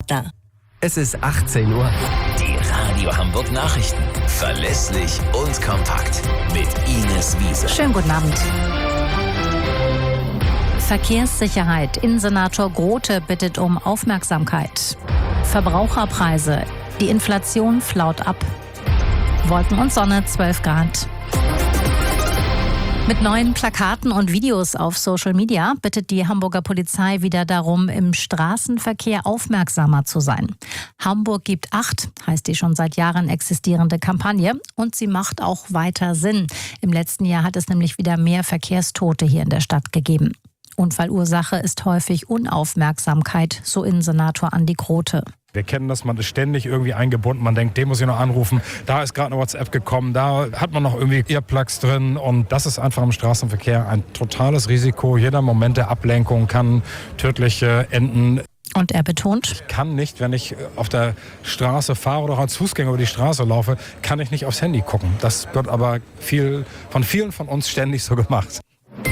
Wagner. Es ist 18 Uhr. Die Radio Hamburg Nachrichten. Verlässlich und kompakt. Mit Ines Wiese. Schönen guten Abend. Verkehrssicherheit. Innensenator Grote bittet um Aufmerksamkeit. Verbraucherpreise. Die Inflation flaut ab. Wolken und Sonne, 12 Grad. Mit neuen Plakaten und Videos auf Social Media bittet die Hamburger Polizei wieder darum, im Straßenverkehr aufmerksamer zu sein. Hamburg gibt Acht, heißt die schon seit Jahren existierende Kampagne. Und sie macht auch weiter Sinn. Im letzten Jahr hat es nämlich wieder mehr Verkehrstote hier in der Stadt gegeben. Unfallursache ist häufig Unaufmerksamkeit, so Innensenator Andi Grote. Wir kennen das, man ist ständig irgendwie eingebunden, man denkt, den muss ich noch anrufen, da ist gerade eine WhatsApp gekommen, da hat man noch irgendwie Earplugs drin und das ist einfach im Straßenverkehr ein totales Risiko. Jeder Moment der Ablenkung kann tödlich enden. Und er betont: Ich kann nicht, wenn ich auf der Straße fahre oder auch als Fußgänger über die Straße laufe, kann ich nicht aufs Handy gucken. Das wird aber von vielen von uns ständig so gemacht.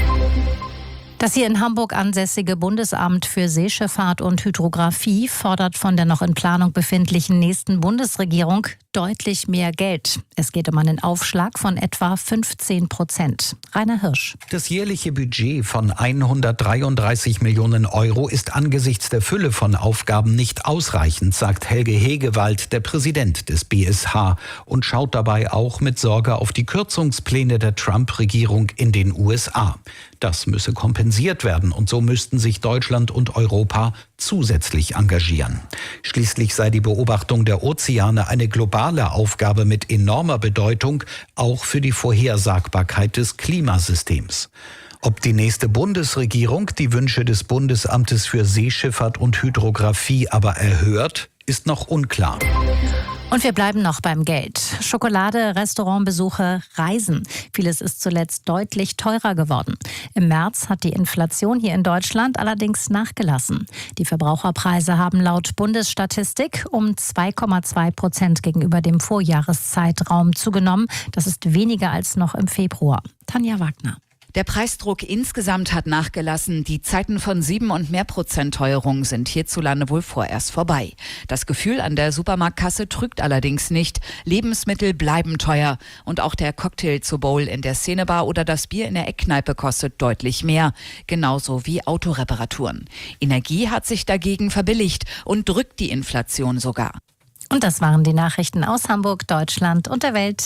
Das hier in Hamburg ansässige Bundesamt für Seeschifffahrt und Hydrographie fordert von der noch in Planung befindlichen nächsten Bundesregierung deutlich mehr Geld. Es geht um einen Aufschlag von etwa 15%. Rainer Hirsch. Das jährliche Budget von 133 Millionen Euro ist angesichts der Fülle von Aufgaben nicht ausreichend, sagt Helge Hegewald, der Präsident des BSH, und schaut dabei auch mit Sorge auf die Kürzungspläne der Trump-Regierung in den USA. Das müsse kompensiert werden und so müssten sich Deutschland und Europa zusätzlich engagieren. Schließlich sei die Beobachtung der Ozeane eine globale Aufgabe mit enormer Bedeutung, auch für die Vorhersagbarkeit des Klimasystems. Ob die nächste Bundesregierung die Wünsche des Bundesamtes für Seeschifffahrt und Hydrographie aber erhört, ist noch unklar. Und wir bleiben noch beim Geld. Schokolade, Restaurantbesuche, Reisen. Vieles ist zuletzt deutlich teurer geworden. Im März hat die Inflation hier in Deutschland allerdings nachgelassen. Die Verbraucherpreise haben laut Bundesstatistik um 2,2% gegenüber dem Vorjahreszeitraum zugenommen. Das ist weniger als noch im Februar. Tanja Wagner. Der Preisdruck insgesamt hat nachgelassen. Die Zeiten von 7 und mehr Prozent Teuerung sind hierzulande wohl vorerst vorbei. Das Gefühl an der Supermarktkasse trügt allerdings nicht. Lebensmittel bleiben teuer. Und auch der Cocktail zur Bowl in der Szenebar oder das Bier in der Eckkneipe kostet deutlich mehr. Genauso wie Autoreparaturen. Energie hat sich dagegen verbilligt und drückt die Inflation sogar. Und das waren die Nachrichten aus Hamburg, Deutschland und der Welt.